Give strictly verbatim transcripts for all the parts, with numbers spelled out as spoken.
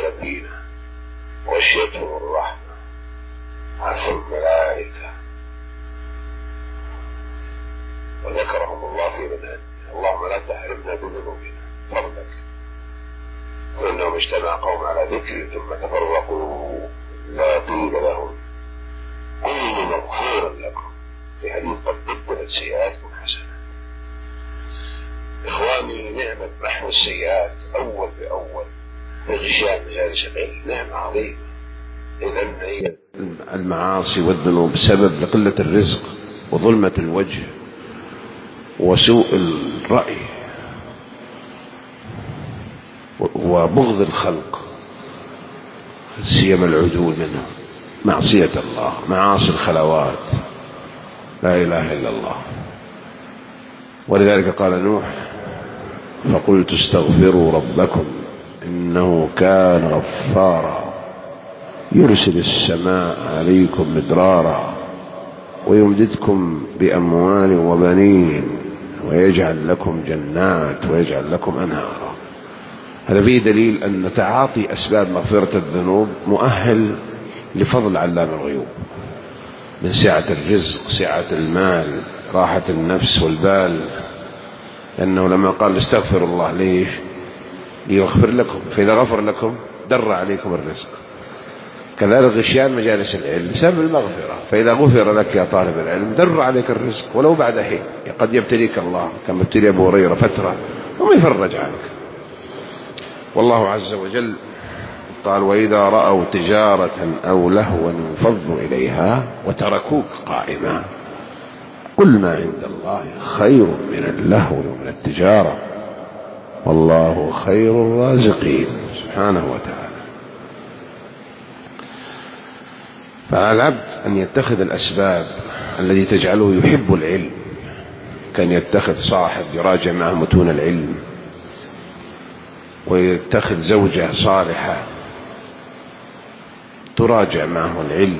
الذين غشيتهم الرحمة عرفوا الملائكة وذكرهم الله في من عنده. اللهم لا تحرمنا بذنوبنا فضلك، وإنهم اجتمع قوم على ذكر ثم تفرقوا لا قيل لهم قولوا مغفورا لكم، في حديث قد بدلت سيئاتكم حسنات. إخواني، نعمة محو السيئات أول بأول بغشيان مجالس العلم نعمة عظيمة. إذن هي المعاصي والذنوب سبب لقلة الرزق وظلمة الوجه وسوء الرأي وبغض الخلق، سيما العدول منه، معصية الله، معاصي الخلوات، لا إله إلا الله. ولذلك قال نوح: فقلت استغفروا ربكم إنه كان غفارا يرسل السماء عليكم مدرارا ويمددكم بأموال وبنين ويجعل لكم جنات ويجعل لكم أنهارا. هذا فيه دليل أن تعاطي أسباب مغفرة الذنوب مؤهل لفضل علام الغيوب من سعة الرزق، سعة المال، راحة النفس والبال. لأنه لما قال استغفر الله ليش؟ ليغفر لكم، فإذا غفر لكم در عليكم الرزق. كذلك غشيان مجالس العلم سبب المغفرة، فإذا غفر لك يا طالب العلم در عليك الرزق ولو بعد حين. قد يبتليك الله كما ابتلي أبو هريرة فترة وما يفرج عنك. والله عز وجل قال: وإذا رأوا تجارة أو لهوا انفضوا إليها وتركوك قائما قل ما عند الله خير من اللهو ومن التجارة والله خير الرازقين سبحانه وتعالى. فعلى العبد أن يتخذ الأسباب التي تجعله يحب العلم، كان يتخذ صاحب يراجع معه متون العلم، ويتخذ زوجة صالحة تراجع معه العلم،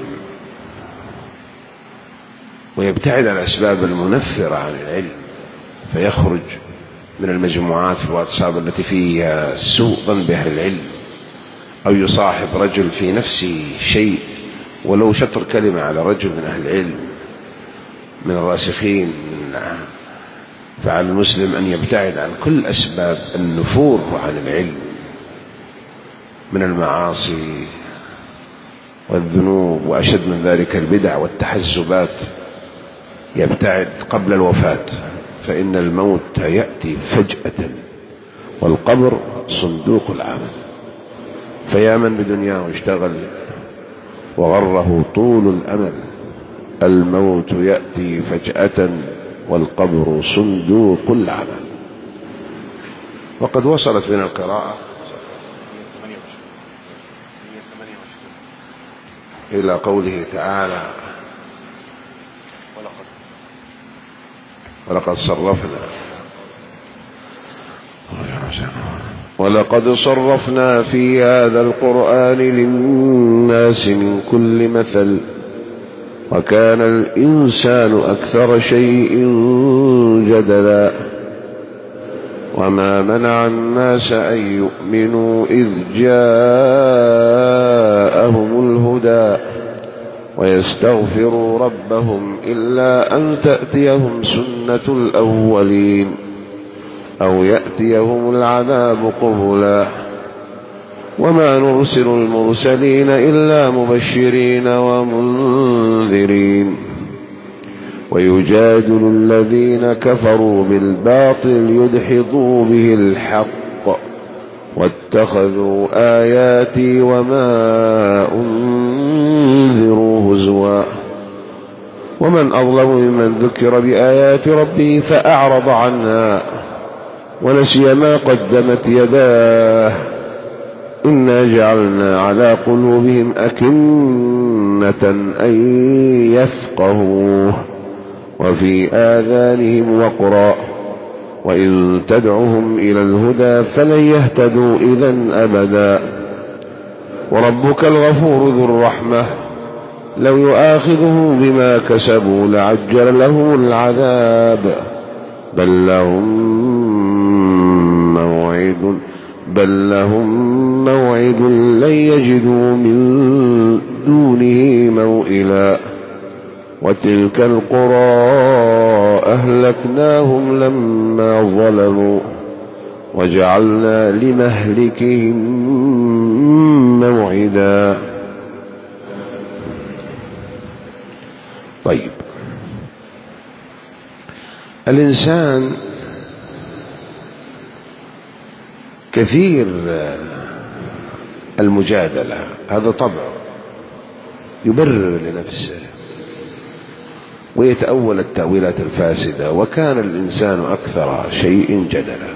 ويبتعد عن الأسباب المنفرة عن العلم، فيخرج من المجموعات في الواتساب التي فيها سوء ظن بأهل العلم، أو يصاحب رجل في نفسه شيء ولو شطر كلمة على رجل من أهل العلم من الراسخين. فعلى المسلم أن يبتعد عن كل أسباب النفور عن العلم من المعاصي والذنوب، وأشد من ذلك البدع والتحزبات. يبتعد قبل الوفاة، فإن الموت يأتي فجأة والقبر صندوق العمل. فيا من بدنياه اشتغل وغره طول الأمل، الموت يأتي فجأة والقبر صندوق العمل. وقد وصلت بنا القراءة إلى قوله تعالى: ولقد صرفنا ولقد صرفنا في هذا القرآن للناس من كل مثل وكان الإنسان أكثر شيء جدلا وما منع الناس أن يؤمنوا إذ جاءهم الهدى ويستغفروا ربهم إلا أن تأتيهم سنة الأولين أو يأتيهم العذاب قبلا وما نرسل المرسلين إلا مبشرين ومنذرين ويجادل الذين كفروا بالباطل يدحضوا به الحق واتخذوا آياتي وما أنذروا هزوا ومن أظلم ممن ذكر بآيات ربه فأعرض عنها ونسي ما قدمت يداه إنا جعلنا على قلوبهم أكنة أن يفقهوه وفي آذانهم وقرا وإن تدعهم إلى الهدى فلن يهتدوا إذن أبدا وربك الغفور ذو الرحمة لو يؤاخذهم بما كسبوا لعجل لهم العذاب بل لهم موعد بل لهم موعد لن يجدوا من دونه موئلا وتلك القرى أهلكناهم لما ظلموا وجعلنا لمهلكهم موعدا. طيب، الإنسان كثير المجادلة، هذا طبعه، يبرر لنفسه ويتأول التأويلات الفاسدة، وكان الإنسان أكثر شيء جدلا.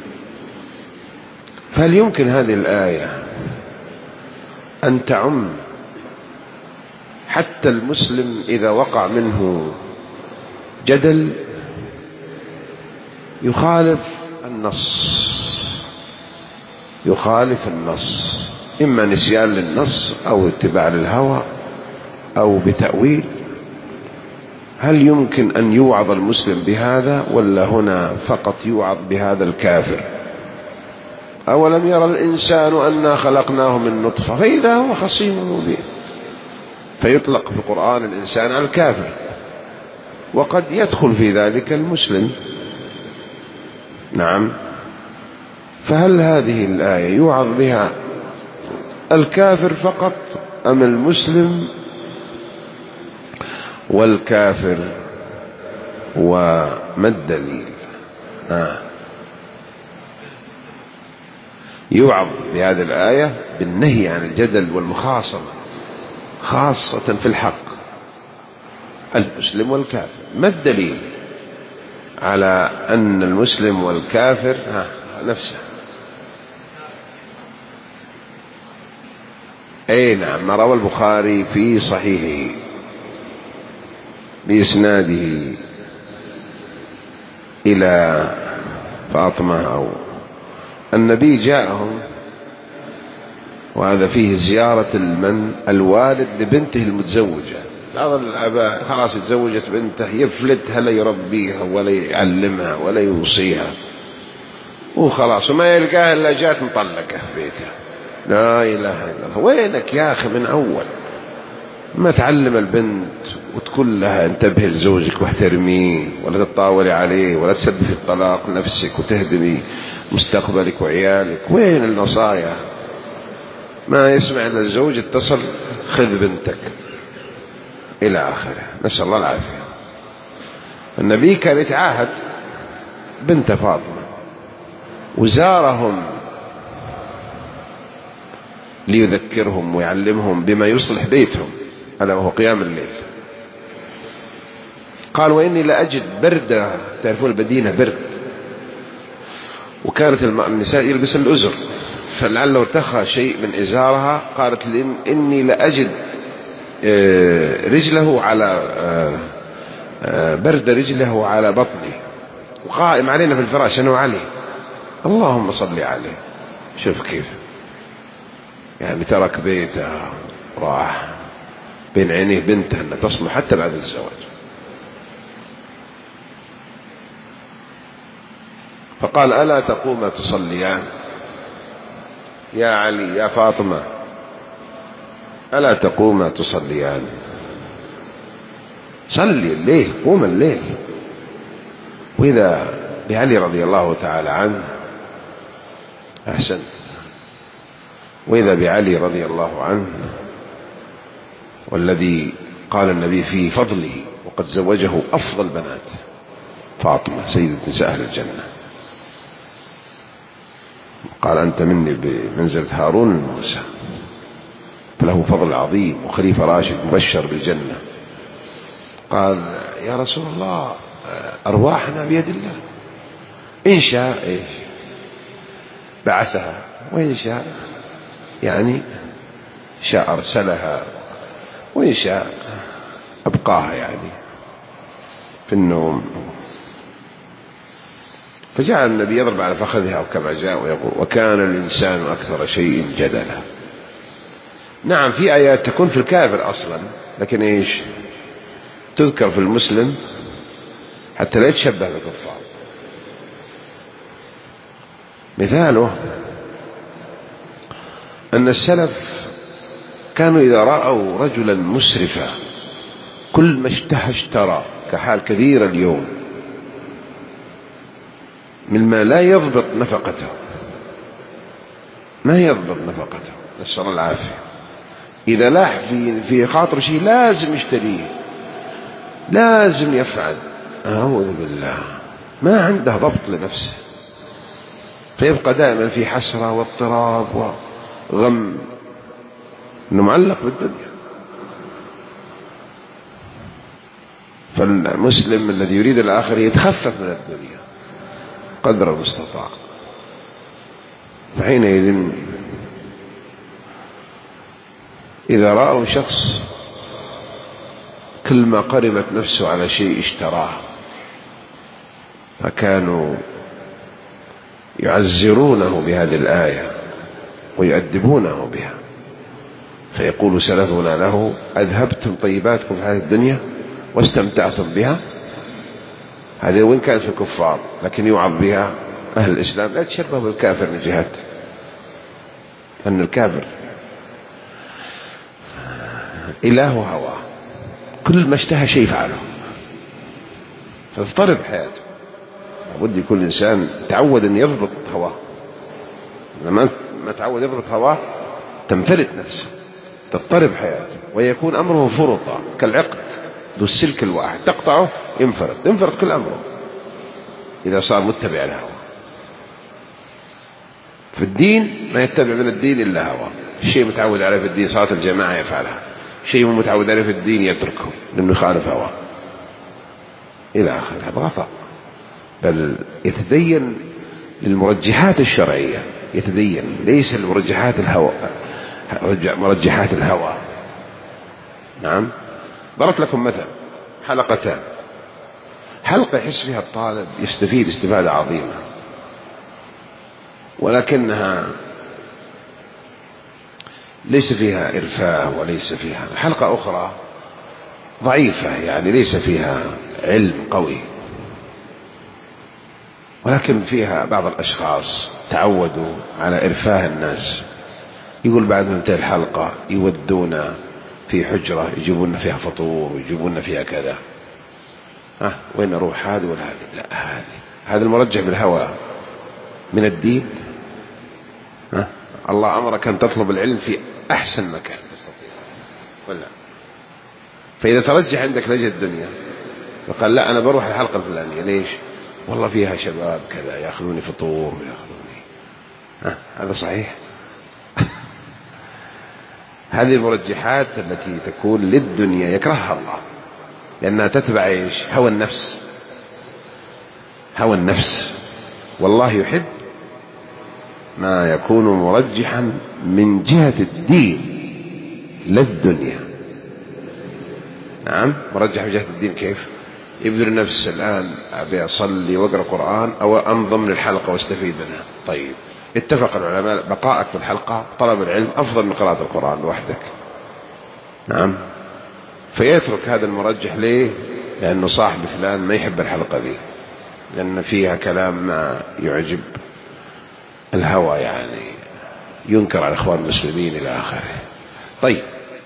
فهل يمكن هذه الآية أن تعم حتى المسلم إذا وقع منه جدل يخالف النص يخالف النص إما نسيان للنص أو اتباع للهوى أو بتأويل؟ هل يمكن أن يوعظ المسلم بهذا، ولا هنا فقط يوعظ بهذا الكافر؟ أولم يرى الإنسان أنا خلقناه من نطفة فإذا هو خصيم مبين، فيطلق في القرآن الإنسان على الكافر، وقد يدخل في ذلك المسلم. نعم، فهل هذه الآية يوعظ بها الكافر فقط أم المسلم والكافر؟ وما الدليل؟ آه. يوعظ بهذه الآية بالنهي عن الجدل والمخاصمة، خاصة في الحق، المسلم والكافر. ما الدليل على أن المسلم والكافر ها نفسه؟ أي نعم، ما روى البخاري في صحيحه بإسناده إلى فاطمة أو النبي جاءهم، وهذا فيه زيارة المن الوالد لبنته المتزوجة. بعض الآباء خلاص تزوجت بنته يفلتها، لا يربيها ولا يعلمها ولا يوصيها وخلاص، وما يلقاها إلا جات مطلقة في بيته. لا إله إلا الله. وينك يا أخي من أول ما تعلم البنت وتقول لها انتبه لزوجك واحترميه ولا تتطاولي عليه ولا تسبب في الطلاق نفسك وتهدمي مستقبلك وعيالك؟ وين النصايح؟ ما يسمع إلا الزوج اتصل خذ بنتك إلى آخره، نسأل الله العافية. النبي كان يتعاهد بنت فاطمة وزارهم ليذكرهم ويعلمهم بما يصلح بيتهم، هذا وهو قيام الليل. قال وإني لأجد بردة، تعرفون المدينة برد، وكانت النساء يلبس الأزر، فلعله ارتخى شيء من إزارها. قالت لي إني لأجد رجله على برد رجله على بطني وقائم علينا في الفراش أنا وعلي. اللهم صل عليه. شوف كيف يعني ترك بيته راح بين عينيه بنته أن تصلح حتى بعد الزواج. فقال ألا تقوم تصليان يا علي يا فاطمة، ألا تقوم تصليان؟ صلي الليل، قوم الليل. وإذا بعلي رضي الله تعالى عنه، أحسنت، وإذا بعلي رضي الله عنه والذي قال النبي في فضله وقد زوجه أفضل بنات فاطمة سيدة نساء أهل الجنة، قال أنت مني بمنزلة هارون الموسى، فله فضل عظيم وخليفة راشد مبشر بالجنة. قال يا رسول الله أرواحنا بيد الله، إن شاء إيش بعثها وإن شاء يعني شاء أرسلها وإن شاء أبقاها يعني في النوم. فجعل النبي يضرب على فخذها كما جاء ويقول وكان الإنسان أكثر شيء جدلا. نعم في آيات تكون في الكافر أصلا، لكن إيش تذكر في المسلم حتى لا يتشبه بالكفار. مثاله أن السلف كانوا إذا رأوا رجلا مسرفا كل ما اشتهى اشترى، كحال كثير اليوم مما لا يضبط نفقته، ما يضبط نفقته، نسأل الله العافية. إذا لاح في في خاطر شيء لازم يشتريه، لازم يفعل، أعوذ بالله، ما عنده ضبط لنفسه، فيبقى دائما في حسرة واضطراب وغم، إنه معلق بالدنيا. فالمسلم الذي يريد الآخرة يتخفف من الدنيا قدر المستطاع. فحينئذ إذا رأوا شخص كل ما قربت نفسه على شيء اشتراه، فكانوا يعزرونه بهذه الآية ويؤدبونه بها. فيقول سلفنا له: أذهبتم طيباتكم في هذه الدنيا واستمتعتم بها. هذه وين كانت في الكفار، لكن يوعظ بها أهل الإسلام: لا تشبهوا بالكافر من جهة أن الكافر إله هواه، كل ما اشتهى شيء فعله، فتضطرب حياته. لابد يكون الإنسان تعود أن يضبط هواه، لما ما تعود يضبط هواه تنفلت نفسه، تضطرب حياته، ويكون أمره فرطا كالعقد ذو السلك الواحد، تقطعه ينفرط، ينفرط كل أمره إذا صار متبع الهوى. في الدين ما يتبع من الدين إلا هوى، الشيء متعود عليه في الدين صلاة الجماعة يفعلها، شيء مو متعود عليه في الدين يتركه لأنه يخالف هواه إلى آخره. هذا خطأ. بل يتدين للمرجحات الشرعية، يتدين ليس المرجحات الهوى، مرجحات الهوى. نعم. ضربت لكم مثل: حلقتان، حلقة يحس فيها الطالب يستفيد استفادة عظيمة، ولكنها ليس فيها إرفاه وليس فيها. حلقة أخرى ضعيفة، يعني ليس فيها علم قوي، ولكن فيها بعض الأشخاص تعودوا على إرفاه الناس. يقول بعد ما انتهى الحلقة يودونا في حجرة يجيبون فيها فطور ويجيبون فيها كذا. ها وين أروح، هذه ولا هذه؟ لا هذه. هذا المرجح بالهوى من الدين. ها الله أمرك أن تطلب العلم في أحسن مكان تستطيع، ولا؟ فإذا ترجح عندك لجأ الدنيا فقال: لا أنا بروح الحلقة الفلانية. ليش؟ والله فيها شباب كذا يأخذوني فطور ويأخذوني. ها هذا صحيح؟ هذه المرجحات التي تكون للدنيا يكرهها الله، لأنها تتبع إيش؟ هوى النفس، هوى النفس. والله يحب ما يكون مرجحا من جهة الدين للدنيا. نعم، مرجح من جهة الدين. كيف؟ يبذل النفس الآن أبي أصلي وأقرأ قرآن أو أنضم للحلقة واستفيد منها. طيب، اتفق العلماء بقائك في الحلقة طلب العلم أفضل من قراءة القرآن لوحدك. نعم. فيترك هذا المرجح. ليه؟ لأنه صاحب فلان ما يحب الحلقة ذي، لأن فيها كلام ما يعجب الهوى، يعني ينكر على إخوان المسلمين إلى آخره. طيب،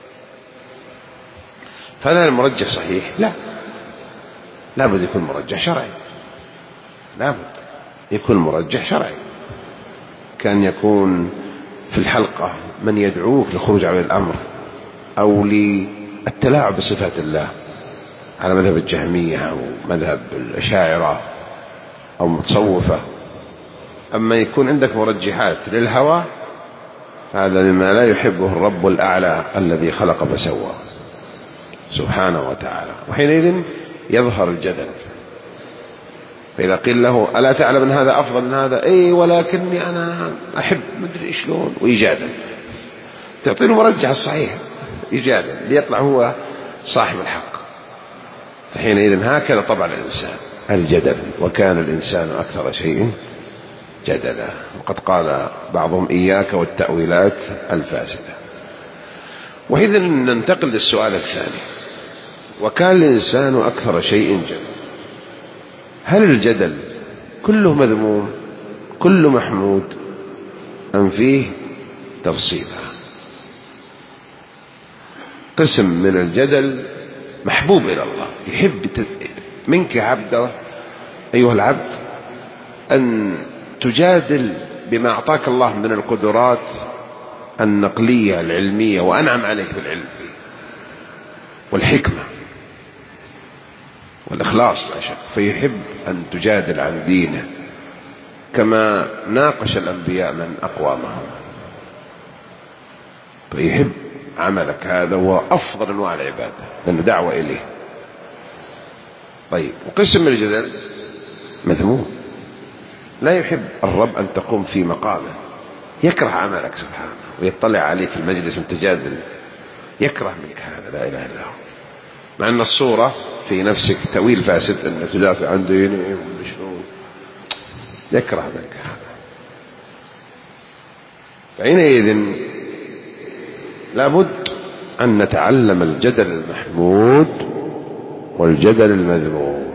فهل المرجح صحيح؟ لا، لابد يكون مرجح شرعي، لابد يكون مرجح شرعي. كان يكون في الحلقة من يدعوك للخروج على الأمر أو للتلاعب بصفات الله على مذهب الجهمية أو مذهب الأشاعرة أو متصوفة. أما يكون عندك مرجحات للهوى، هذا مما لا يحبه الرب الأعلى الذي خلق فسوى سبحانه وتعالى. وحينئذ يظهر الجدل. فإذا قيل له: ألا تعلم أن هذا أفضل من هذا؟ أي ولكني أنا أحب مدري شلون، ويجادل. تعطينه مرجح الصحيح يجادل ليطلع هو صاحب الحق. فحينئذ هكذا طبع الإنسان الجدل، وكان الإنسان أكثر شيء جدلا. وقد قال بعضهم: إياك والتأويلات الفاسدة. وإذا ننتقل للسؤال الثاني: وكان الإنسان أكثر شيء جدلا. هل الجدل كله مذموم كله محمود أم فيه تفصيلها. قسم من الجدل محبوب إلى الله، يحب منك عبده أيها العبد أن تجادل بما أعطاك الله من القدرات النقلية العلمية، وأنعم عليك بالعلم والحكمة والإخلاص لا شك، فيحب أن تجادل عن دينه كما ناقش الأنبياء من أقوامهم، فيحب عملك هذا هو أفضل أنواع العبادة لأنه دعوة إليه. طيب، وقسم من الجدل مذموم، لا يحب الرب أن تقوم في مقامه، يكره عملك سبحانه ويطلع عليك في المجلس أن تجادل، يكره منك هذا، لا إله إلا هو، مع أن الصورة في نفسك تأويل فاسد أن تدافع عن دينه وشنو، يكره منك هذا. فحينئذ لابد أن نتعلم الجدل المحمود والجدل المذموم.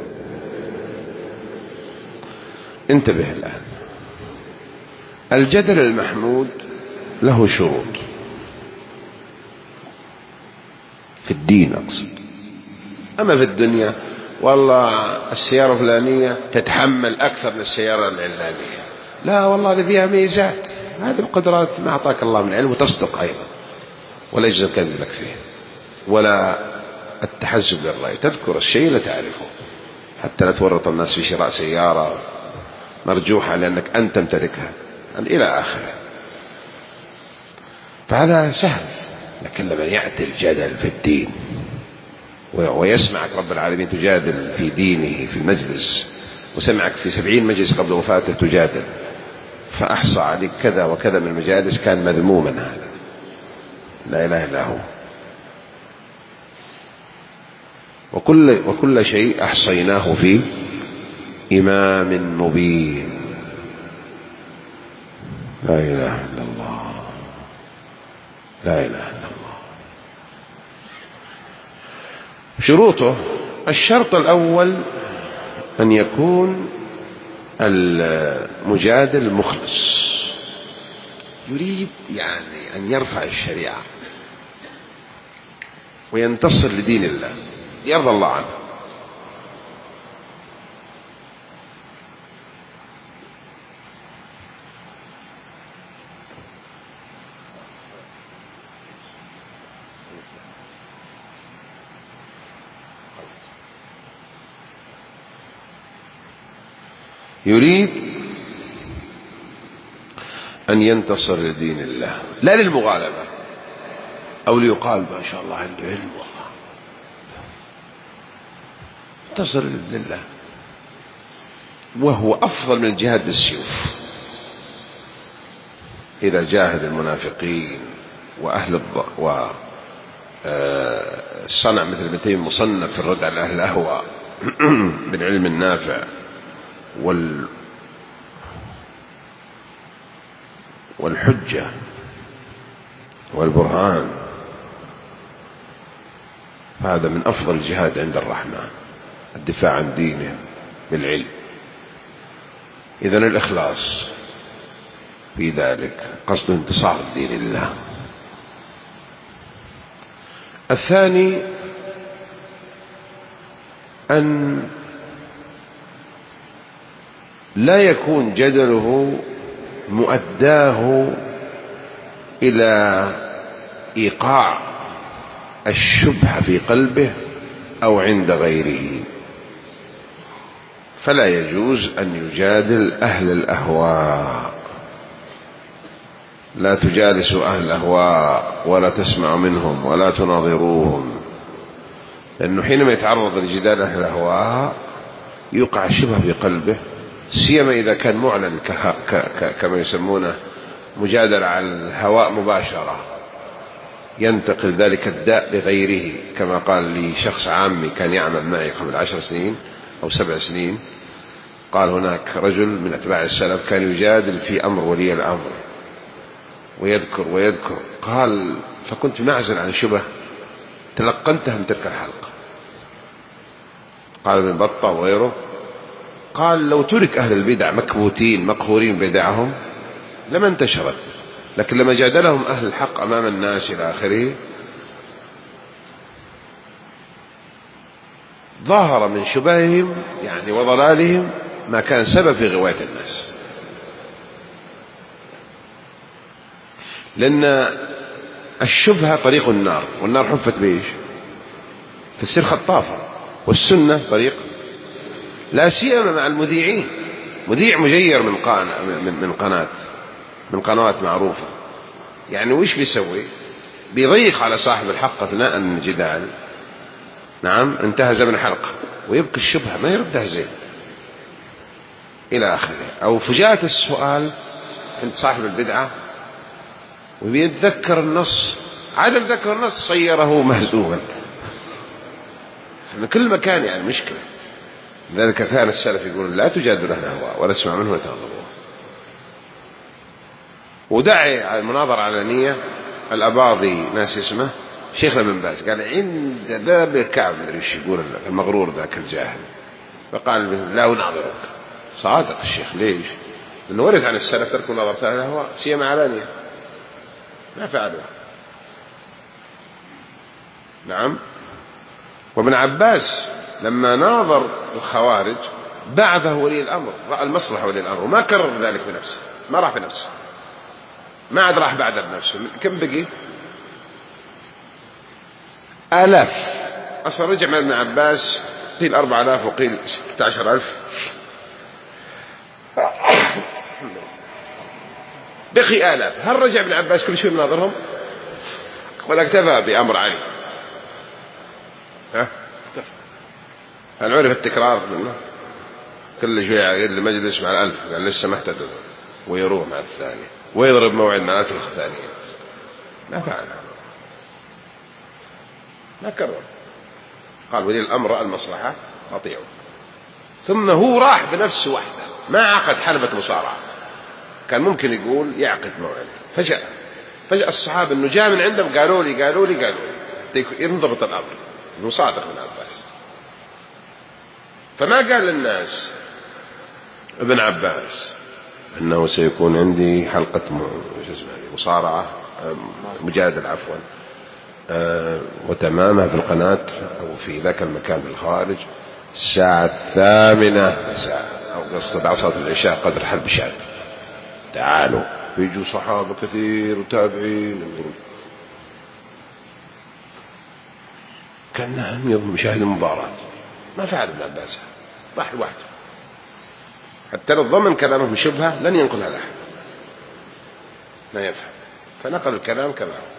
انتبه الآن، الجدل المحمود له شروط في الدين أقصد، أما في الدنيا والله السيارة الفلانية تتحمل أكثر من السيارة العلانية، لا والله هذه فيها ميزات، هذه القدرات ما أعطاك الله من علم، وتصدق أيضا ولا يجوز الكذب لك فيه ولا التحزب للرأي، تذكر الشيء لا تعرفه حتى لا تورط الناس في شراء سيارة مرجوحة لأنك أنت تمتلكها إلى آخره. فهذا سهل، لكن لما يأتي الجدل في الدين ويسمعك رب العالمين تجادل في دينه في المجلس، وسمعك في سبعين مجلس قبل وفاته تجادل، فأحصى عليك كذا وكذا من المجالس، كان مذموما هذا، لا إله إلا هو. وكل, وكل شيء أحصيناه في إمام مبين. لا إله إلا الله، لا إله إلا الله. شروطه: الشرط الأول أن يكون المجادل مخلص، يريد يعني أن يرفع الشريعة وينتصر لدين الله يرضى الله عنه. يريد أن ينتصر لدين الله لا للمغالبة أو ليقال ما شاء الله عنده علم، والله ينتصر لله، وهو أفضل من الجهاد بالسيوف. إذا جاهد المنافقين وأهل الض... وصنع مثل ابن تيمية مصنف في الرد على أهل الأهواء بالعلم النافع وال والحجة والبرهان، هذا من أفضل الجهاد عند الرحمن، الدفاع عن دينه بالعلم. إذن الإخلاص في ذلك قصد انتصار دين الله. الثاني أن لا يكون جدله مؤداه إلى إيقاع الشبهة في قلبه أو عند غيره، فلا يجوز أن يجادل أهل الأهواء. لا تجالسوا أهل الأهواء ولا تسمعوا منهم ولا تناظروهم، لأنه حينما يتعرض لجدال أهل الأهواء يوقع الشبهة في قلبه، سيما إذا كان معلن كما يسمونه مجادلة على الهواء مباشرة، ينتقل ذلك الداء لغيره. كما قال لي شخص عامي كان يعمل معي قبل عشر سنين أو سبع سنين، قال هناك رجل من أتباع السلف كان يجادل في أمر ولي الأمر ويذكر ويذكر، قال فكنت معزل عن شبه تلقنتها من تلك الحلقة. قال ابن بطة وغيره، قال لو ترك أهل البدع مكبوتين مقهورين بدعهم لما انتشرت، لكن لما جادلهم أهل الحق أمام الناس إلى آخره ظهر من شبههم يعني وضلالهم ما كان سبب في غواية الناس. لأن الشبهة طريق النار، والنار حفت بإيش؟ فتصير خطافة. والسنة طريق، لا سيما مع المذيعين، مذيع مجير من قناة من قناة من قنوات معروفة، يعني وش بيسوي؟ بيضيق على صاحب الحق أثناء الجدال، نعم، انتهز من حلقة ويبقي الشبهة ما يردها زين إلى آخره. أو فجاءة السؤال عند صاحب البدعة وبيتذكر النص، عدم ذكر النص صيره مهزوما من كل مكان، يعني مشكلة. لذلك كان السلف يقول لا تجادل أهل الأهواء ولا اسمع منه وتنظروه. ودعي على المناظرة علنية الأباضي، ناس اسمه شيخنا بن باز، قال عند باب الكعب مدري ايش يقول المغرور ذاك الجاهل، فقال لا أناظرك. صادق الشيخ. ليش؟ لأنه ورد عن السلف تركوا نظرة أهل الأهواء سيما علانية، ما فعلوا. نعم. وابن عباس لما ناظر الخوارج بعثه ولي الأمر، رأى المصلحة ولي الأمر وما كرر ذلك بنفسه، ما راح بنفسه، ما عاد راح بعد بنفسه. كم بقي؟ آلاف. أصلا رجع مع ابن عباس قيل أربع آلاف وقيل ستة عشر ألف، بقي آلاف. هل رجع ابن عباس كل شيء مناظرهم ولا اكتفى بأمر علي؟ ها؟ هل عرف التكرار منه؟ كل شوية يقول المجلس مع الألف، قال لسه ما اهتدوا، ويروح مع الثاني ويضرب موعد مع الألف الثانية. ما فعل، ما كرر. قال ولي الأمر المصلحة أطيعه. ثم هو راح بنفسه وحده، ما عقد حلبة مصارعة. كان ممكن يقول يعقد موعد. فجأة فجأة الصحابة إنه جاء من عندهم قالوا لي قالوا لي قالوا لي ينضبط الأمر إنه صادق من عباس. فما قال للناس ابن عباس أنه سيكون عندي حلقة مصارعة مجادل عفوا وتمامها في القناة أو في ذاك المكان بالخارج الساعة الثامنة مساء أو قصد بعد صلاة العشاء قدر حلب شاد. تعالوا. بيجوا صحابة كثير وتابعين ينظرون كأنهم يظلم مشاهد المباراة. ما فعل ابن عباس، راح لوحده. حتى لو ضمن كلامهم شبهة لن ينقلها لأحد، ما يفهم، فنقل الكلام كما هو.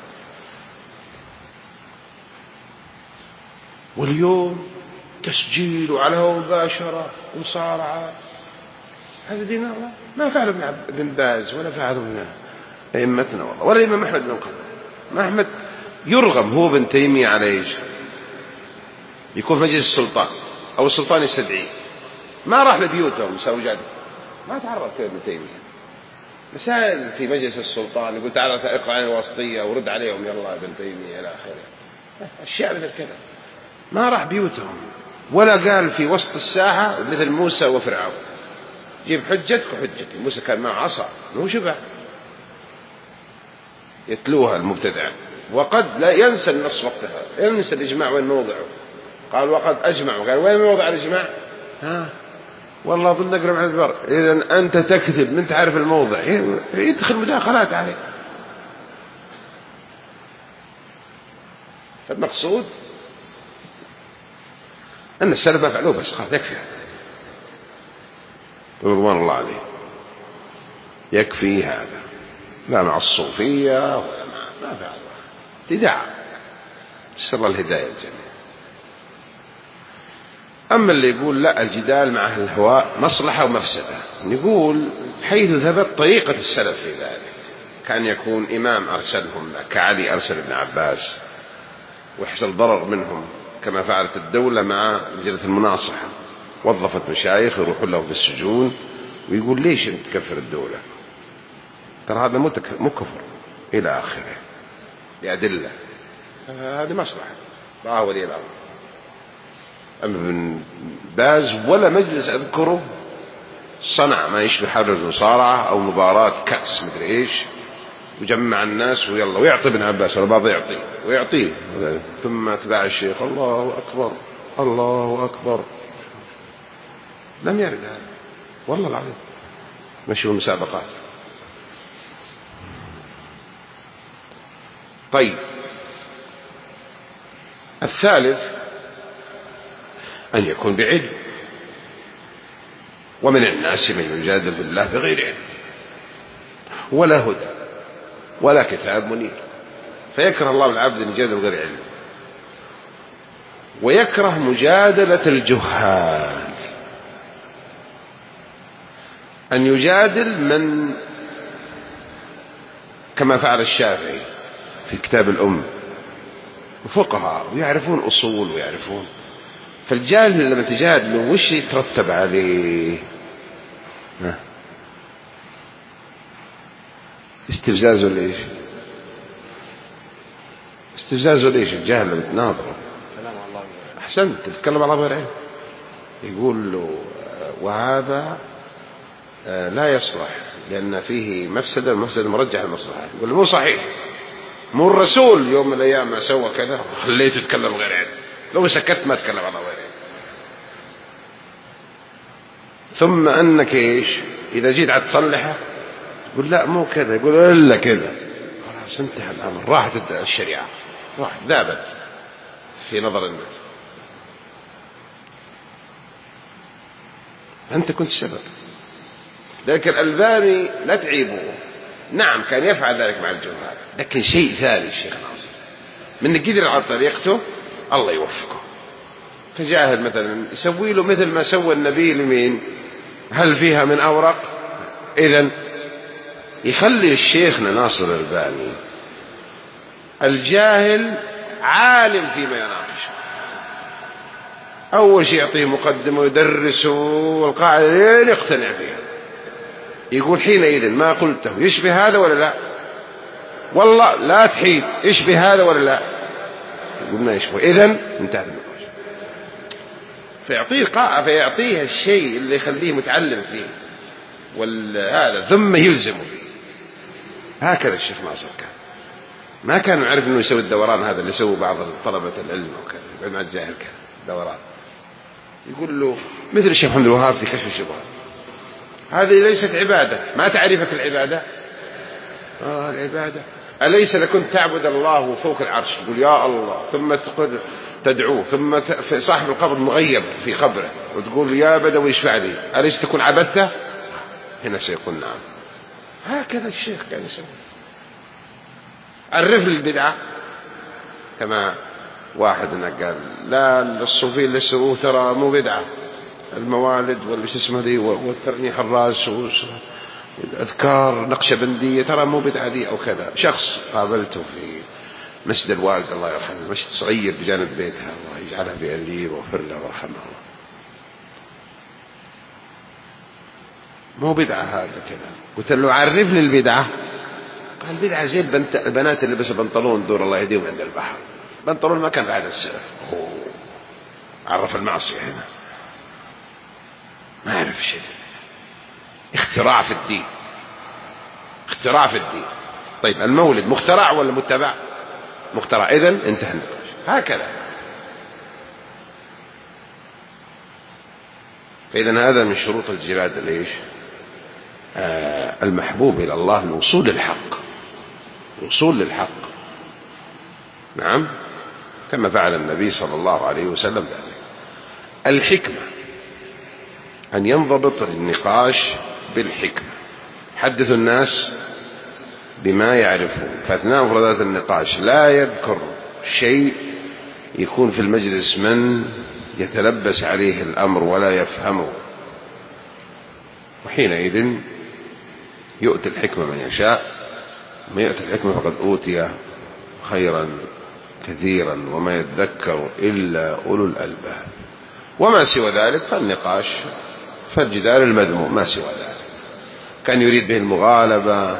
واليوم تسجيل وعلى هو مباشرة ومصارعة، هذا دين الله. ما فعل ابن ابن باز ولا فعل ابن أئمتنا والله، ولا الإمام أحمد بن قبل. ما أحمد يرغم هو بن تيمية على إيش؟ يكون في مجلس السلطان أو السلطان يستدعيه، ما راح لبيوتهم يسوي جادل، ما تعرض كذا ابن تيمية. مسائل في مجلس السلطان يقول تعال اقرأ عن الواسطية ورد عليهم يلا ابن تيمية إلى آخره. أشياء مثل كذا. ما راح بيوتهم ولا قال في وسط الساحة مثل موسى وفرعون جيب حجتك وحجتي. موسى كان معه عصا مو شبه يتلوها المبتدع، وقد لا ينسى النص وقتها، ينسى الإجماع وين موضعه. قال وقد أجمعوا، قال وين موضع الإجماع؟ ها والله أظن نقرأ عن البر. إذن أنت تكذب من تعرف الموضع، يدخل مداخلات عليه. فالمقصود أن السلف فعلوه بس قال يكفي رضوان الله عليه، يكفي هذا، لا مع الصوفية ولا مع ما فعلوا ابتداع. نسأل الله الهداية الجميع. أما اللي يقول لا الجدال مع أهل الهواء مصلحة ومفسدة، نقول حيث ثبت طريقة السلف في ذلك، كان يكون إمام أرسلهم كعلي أرسل ابن عباس ويحصل ضرر منهم، كما فعلت الدولة مع لجنة المناصحة، وظفت مشايخ يروحون لهم في السجون ويقول ليش أنت تكفر الدولة؟ ترى هذا مو كفر إلى آخره بأدلة. هذه مصلحة رأى ولي الأمر. أما ابن باز ولا مجلس أذكره صنع ما يشبه حرب المصارعة أو مباراة كأس مدري إيش وجمع الناس ويلا ويعطي ابن عباس ولا بعض يعطي ويعطيه. ثم اتباع الشيخ الله أكبر الله أكبر. لم يرد هذا والله العظيم. مشوا المسابقات. طيب الثالث أن يكون بعلم، ومن الناس من يجادل بالله بغير علم ولا هدى ولا كتاب منير، فيكره الله العبد أن يجادل بغير علم، ويكره مجادلة الجهال، أن يجادل من كما فعل الشافعي في كتاب الأم، فقهاء ويعرفون أصول ويعرفون. فالجاهل لما تجادله وش يترتب عليه؟ استفزازه ليش؟ استفزازه ليش؟ الجاهل لما تناظره أحسنت تتكلم على غير علم، يقول له وهذا لا يصلح لأن فيه مفسدة، المفسدة مرجح المصلحة. يقول له مو صحيح، مو الرسول يوم من الأيام ما سوى كذا وخليته يتكلم غير علم، لو سكت ما تكلم على غير علم. ثم أنك إيش إذا جيت عاد تصلحه يقول لا مو كذا، يقول إلا كذا، خلاص انتهى الأمر، راحت الشريعة، راحت ذابت في نظر الناس. أنت كنت السبب. ذلك الألباني لا تعيبه، نعم كان يفعل ذلك مع الجهال، لكن شيء ثاني الشيخ ناصر من قدر على طريقته الله يوفقه. فجاهل مثلا يسوي له مثل ما سوى النبي لمين؟ هل فيها من أورق؟ إذن يخلي الشيخنا ناصر الألباني الجاهل عالم فيما يناقشه، أول شيء يعطيه مقدمة ويدرسه والقاعدة لين يقتنع فيها، يقول حينئذ ما قلته يشبه هذا ولا لا؟ والله لا تحيد يشبه هذا ولا لا؟ يقول ما يشبه، إذن انتهى النقاش. فيعطيه قاعدة، فيعطيه الشيء اللي يخليه متعلم فيه وهذا ثم يلزمه. هكذا الشيخ ناصر كان، ما كان يعرف انه يسوي الدوران هذا اللي يسوي بعض طلبة العلم وكذا، يقعد مع الجاهل كان دوران، يقول له مثل الشيخ محمد الوهاب في كشف الشبهات، هذه ليست عبادة، ما تعرفك العبادة؟ آه العبادة أليس لكن تعبد الله فوق العرش، تقول يا الله، ثم تدعوه، ثم صاحب القبر مغيب في قبره وتقول يا بدوي اشفع لي، أليس تكون عبدته؟ هنا سيقول نعم. هكذا الشيخ كان يسوي. عرف لي البدعة، كما واحد قال لا الصوفيين اللي يسووه ترى مو بدعة، الموالد والش اسمه ذي والترنيح الراس والأذكار نقشبندية ترى مو بدعة ذي أو كذا. شخص قابلته في مسجد الوالد الله يرحمه، مسجد صغير بجانب بيتها، الله يجعلها بأليه وغفر له ورحمه الله، مو بدعة هذا كذا. قلت له عرف لي البدعة، قال بدعة زي البنات اللي بس بنطلون دور الله يهديهم عند البحر، بنطلون ما كان بعد السلف. أوه. عرف المعصية هنا، ما يعرف شيء، اختراع في الدين، اختراع في الدين. طيب المولد مخترع ولا متبع؟ مخترع، إذن انتهى النقاش. هكذا. فإذن هذا من شروط الجهاد ليش؟ آه المحبوب إلى الله الوصول للحق، الوصول للحق. نعم كما فعل النبي صلى الله عليه وسلم ذلك. الحكمة أن ينضبط النقاش بالحكمة، حدث الناس بما يعرفون، فأثناء مفردات النقاش لا يذكر شيء يكون في المجلس من يتلبس عليه الأمر ولا يفهمه، وحينئذ يؤتي الحكمة من يشاء، ما يؤتي الحكمة فقد أوتي خيرا كثيرا وما يذكر إلا أولو الألباب. وما سوى ذلك فالنقاش فالجدال المذموم، ما سوى ذلك. كان يريد به المغالبة،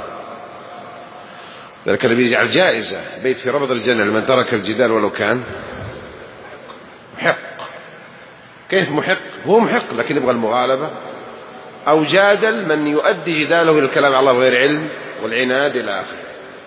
ذلك النبي يجعل جائزة بيت في ربض الجنة لمن ترك الجدال ولو كان محق. كيف محق؟ هو محق لكن يبغى المغالبة. أو جادل من يؤدي جداله إلى الكلام على الله غير علم والعناد إلى آخره.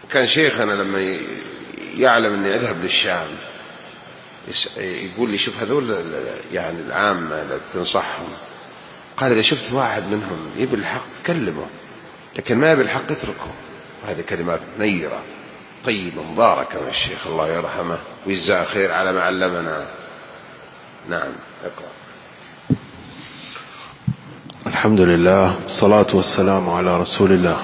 كان شيخنا لما يعلم أني أذهب للشام يقول لي شوف هذول يعني العامة اللي تنصحهم، قال إذا شفت واحد منهم يبي الحق كلمه، لكن ما يبي الحق اتركه. وهذه كلمات نيرة طيبة مباركة من الشيخ الله يرحمه ويجزاه خير على ما علمنا. نعم اقرأ. الحمد لله والصلاة والسلام على رسول الله.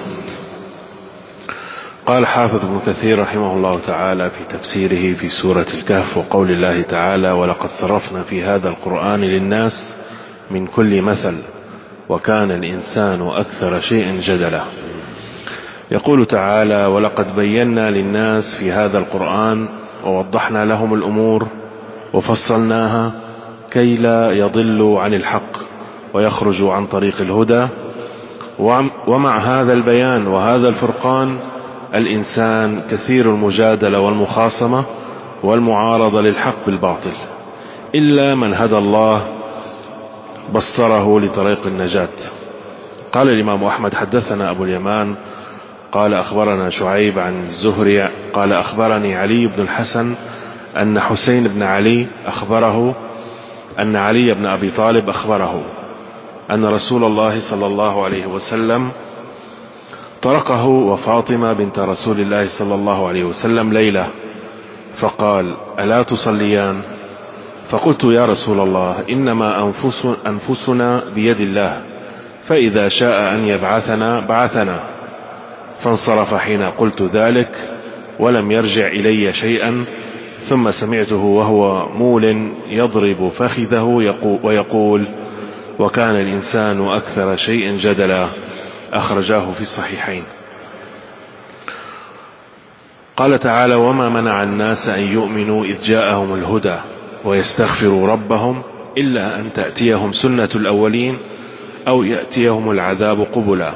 قال حافظ ابن كثير رحمه الله تعالى في تفسيره في سورة الكهف وقول الله تعالى ولقد صرفنا في هذا القرآن للناس من كل مثل وكان الإنسان أكثر شيء جدلا. يقول تعالى ولقد بينا للناس في هذا القرآن ووضحنا لهم الأمور وفصلناها كي لا يضلوا عن الحق ويخرجوا عن طريق الهدى. ومع هذا البيان وهذا الفرقان الإنسان كثير المجادلة والمخاصمة والمعارضة للحق بالباطل، إلا من هدى الله بصره لطريق النجاة. قال الإمام أحمد حدثنا أبو اليمان قال أخبرنا شعيب عن الزهري قال أخبرني علي بن الحسن أن حسين بن علي أخبره أن علي بن أبي طالب أخبره أن رسول الله صلى الله عليه وسلم طرقه وفاطمة بنت رسول الله صلى الله عليه وسلم ليلة فقال ألا تصليان؟ فقلت يا رسول الله إنما أنفس أنفسنا بيد الله فإذا شاء أن يبعثنا بعثنا. فانصرف حين قلت ذلك ولم يرجع إلي شيئا، ثم سمعته وهو مول يضرب فخذه ويقول وكان الإنسان أكثر شيء جدلا، أخرجاه في الصحيحين. قال تعالى وما منع الناس أن يؤمنوا إذ جاءهم الهدى ويستغفروا ربهم إلا أن تأتيهم سنة الأولين أو يأتيهم العذاب قبلا.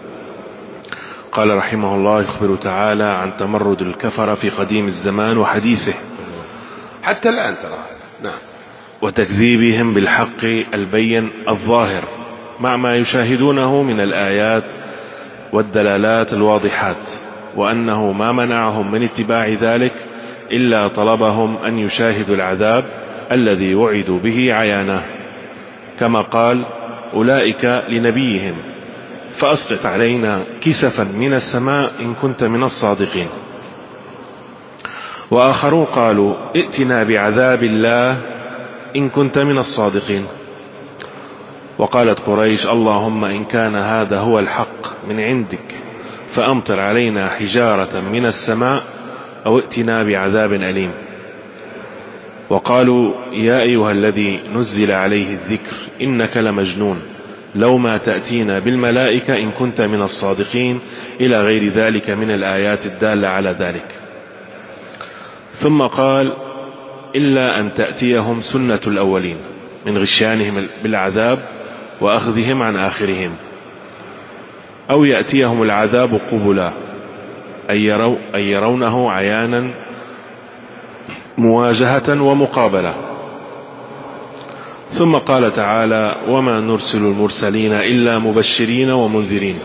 قال رحمه الله يخبر تعالى عن تمرد الكفر في قديم الزمان وحديثه حتى الآن ترى. نعم. وتكذيبهم بالحق البين الظاهر مع ما يشاهدونه من الآيات والدلالات الواضحات، وأنه ما منعهم من اتباع ذلك إلا طلبهم أن يشاهدوا العذاب الذي وعدوا به عيانه، كما قال أولئك لنبيهم فأسقط علينا كسفا من السماء إن كنت من الصادقين. وآخرون قالوا ائتنا بعذاب الله إن كنت من الصادقين. وقالت قريش اللهم إن كان هذا هو الحق من عندك فأمطر علينا حجارة من السماء أو ائتنا بعذاب أليم. وقالوا يا أيها الذي نزل عليه الذكر إنك لمجنون لو ما تأتينا بالملائكة إن كنت من الصادقين، إلى غير ذلك من الآيات الدالة على ذلك. ثم قال إلا أن تأتيهم سنة الأولين من غشيانهم بالعذاب وأخذهم عن آخرهم، أو يأتيهم العذاب قبلا أي يرو أن يرونه عيانا مواجهة ومقابلة. ثم قال تعالى وما نرسل المرسلين إلا مبشرين ومنذرين،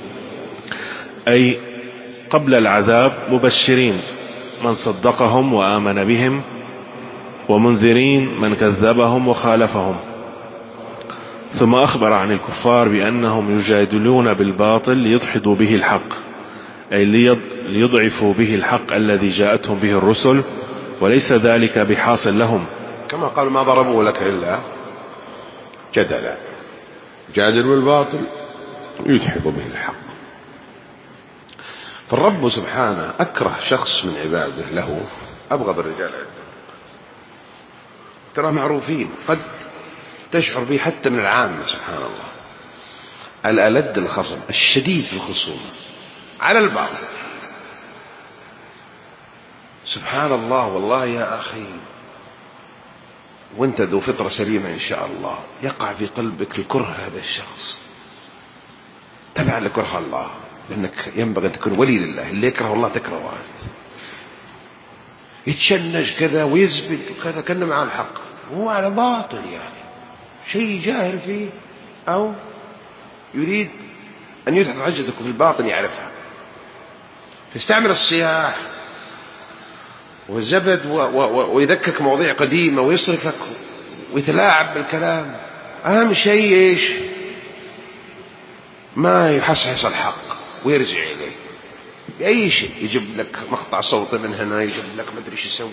أي قبل العذاب مبشرين من صدقهم وآمن بهم، ومنذرين من كذبهم وخالفهم. ثم أخبر عن الكفار بأنهم يجادلون بالباطل ليدحضوا به الحق، أي ليضعفوا به الحق الذي جاءتهم به الرسل، وليس ذلك بحاصل لهم، كما قال ما ضربوا لك إلا جدلا، جادل بالباطل يدحض به الحق. فالرب سبحانه أكره شخص من عباده له أبغض الرجال، ترى معروفين قد تشعر به حتى من العامة. سبحان الله، الألد الخصم الشديد في الخصومة على الباطل. سبحان الله. والله يا أخي وانت ذو فطرة سليمة إن شاء الله يقع في قلبك الكره هذا الشخص تبع لكره الله، لأنك ينبغي أن تكون ولي لله. اللي يكره الله تكرهه أنت. يتشنج كذا ويزبد وكذا كأنه مع الحق وهو على باطل، يعني شيء جاهل فيه أو يريد أن يدحض حجتك في الباطن يعرفها. فيستعمل الصياح والزبد ويذكك مواضيع قديمة ويصرفك ويتلاعب بالكلام. أهم شيء إيش؟ ما يحصحص الحق ويرجع إليه بأي شيء. يجيب لك مقطع صوتي من هنا، يجيب لك ما أدري إيش يسوي،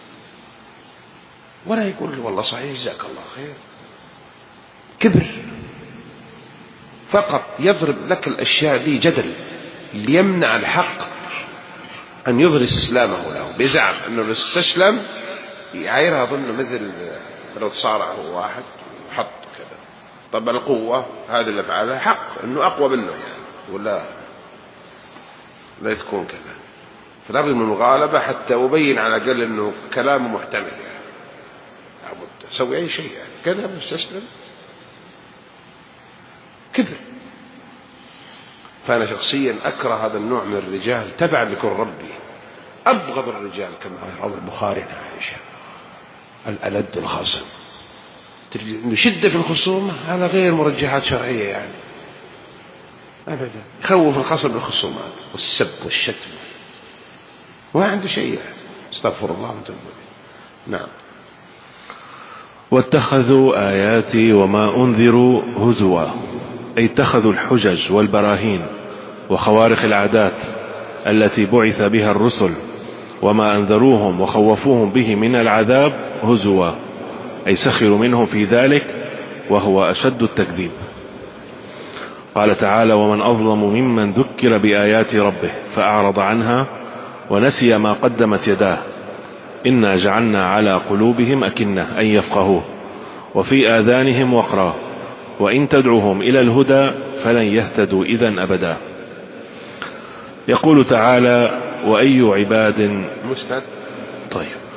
ولا يقول والله صحيح جزاك الله خير. كبر فقط يضرب لك الأشياء دي جدل ليمنع الحق أن يظهر استسلامه له، بزعم أنه لو استسلم يعايرها ظنه مثل لو تصارع هو واحد وحط كذا. طب القوة هذا اللي فعلها حق أنه أقوى منه يعني، ولا لا تكون كذا. فلا بد من المغالبة حتى أبين على الأقل أنه كلامه محتمل يعني. لابد أسوي أي شيء يعني كذا مستسلم كبر. فأنا شخصيا أكره هذا النوع من الرجال تبعا لكل ربي. أبغض الرجال كما روى البخاري عن عائشة الألد الخصم، شدة في الخصومة، هذا غير مرجحات شرعية يعني أبدا. يخوف الخصم بالخصومات والسب والشتم ما عنده شيء يعني. استغفر الله من ذنوبه. نعم. واتخذوا آياتي وما أنذروا هزوا، أي اتخذوا الحجج والبراهين وخوارق العادات التي بعث بها الرسل وما أنذروهم وخوفوهم به من العذاب هزوا، أي سخروا منهم في ذلك، وهو أشد التكذيب. قال تعالى: ومن أظلم ممن ذكر بآيات ربه فأعرض عنها ونسي ما قدمت يداه إنا جعلنا على قلوبهم أكنة أن يفقهوه وفي آذانهم وقرا وإن تدعوهم إلى الهدى فلن يهتدوا إذن أبدا. يقول تعالى: وأي عباد مستد طيب